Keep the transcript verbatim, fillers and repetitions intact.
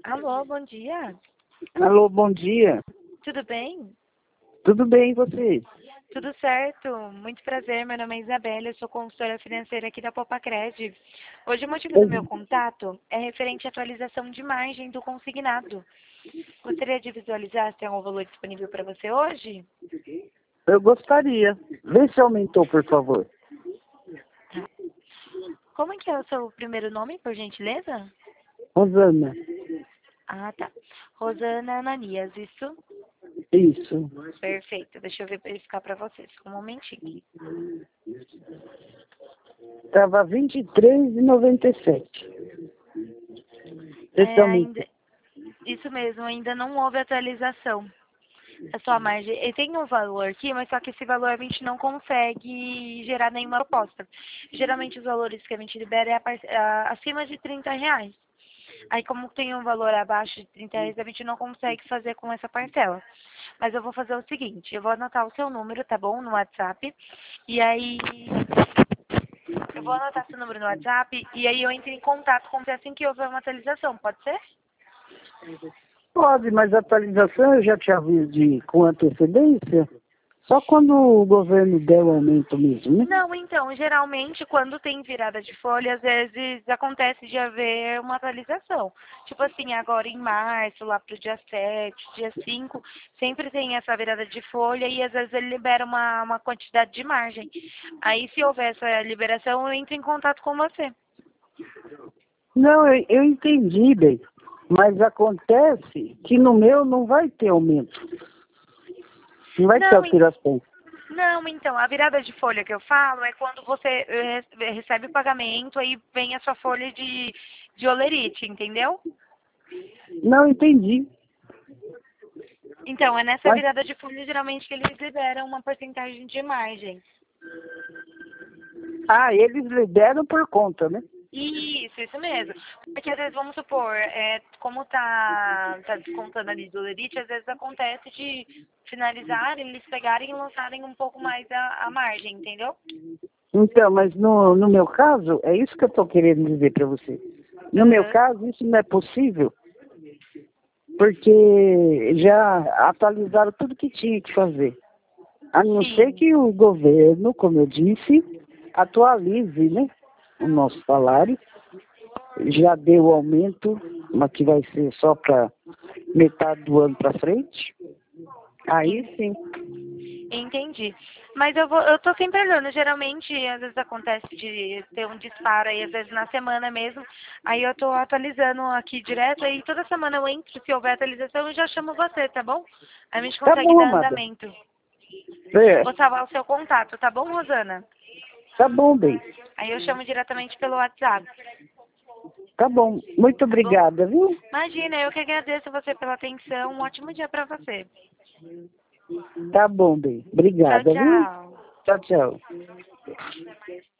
Alô, bom dia. Alô, bom dia. Tudo bem? Tudo bem, e você? Tudo certo. Muito prazer. Meu nome é Isabela, eu sou consultora financeira aqui da Popacred. Hoje o motivo do meu contato é referente à atualização de margem do consignado. Gostaria de visualizar se tem algum valor disponível para você hoje? Eu gostaria. Vê se aumentou, por favor. Tá. Como é que é o seu primeiro nome, por gentileza? Rosana. Ah, tá. Rosana Ananias, isso? Isso. Perfeito. Deixa eu verificar para vocês. Um momentinho. Estava vinte e três reais e noventa e sete. É, ainda, isso mesmo, ainda não houve atualização. A sua margem, ele tem um valor aqui, mas só que esse valor a gente não consegue gerar nenhuma proposta. Geralmente os valores que a gente libera é a par- a- acima de trinta reais. Aí como tem um valor abaixo de trinta reais, a gente não consegue fazer com essa parcela. Mas eu vou fazer o seguinte, eu vou anotar o seu número, tá bom? No WhatsApp. E aí eu vou anotar seu número no WhatsApp e aí eu entro em contato com você assim que houver uma atualização, pode ser? Pode, mas a atualização eu já te aviso de, com antecedência. Só quando o governo der o aumento mesmo, né? Não, então, geralmente quando tem virada de folha, às vezes acontece de haver uma atualização. Tipo assim, agora em março, lá pro dia sete, dia cinco, sempre tem essa virada de folha e às vezes ele libera uma, uma quantidade de margem. Aí se houver essa liberação, eu entro em contato com você. Não, eu, eu entendi, bem. Mas acontece que no meu não vai ter aumento. Não vai ter Não, en- alteração. não, então, a virada de folha que eu falo é quando você eh, recebe o pagamento, aí vem a sua folha de, de olerite, entendeu? Não entendi. Então, é nessa Mas, virada de folha geralmente que eles liberam uma porcentagem de margem. ah, eles liberam por conta, né? Isso, isso mesmo. Porque às vezes, vamos supor, é, como tá, tá descontando ali do Lerite, às vezes acontece de finalizar, eles pegarem e lançarem um pouco mais a, a margem, entendeu? Então, mas no, no meu caso, é isso que eu estou querendo dizer para você. No meu Aham. caso, isso não é possível, porque já atualizaram tudo que tinha que fazer. A não ser Sim, que o governo, como eu disse, atualize, né, o nosso salário. Já deu o aumento, mas que vai ser só para metade do ano para frente. Aí en- sim. entendi. Mas eu vou, eu tô sempre olhando. Geralmente, às vezes acontece de ter um disparo aí, às vezes na semana mesmo. Aí eu tô atualizando aqui direto, aí toda semana eu entro, se houver atualização, eu já chamo você, tá bom? Aí a gente Tá consegue bom, dar amada. andamento. É, Vou salvar o seu contato, tá bom, Rosana? tá bom, bem. Aí eu chamo diretamente pelo WhatsApp, Tá bom. Muito tá bom? obrigada, viu? Imagina, eu que agradeço você pela atenção. Um ótimo dia pra você. Tá bom, bem. Tchau, Obrigada, viu? tchau. Tchau, tchau.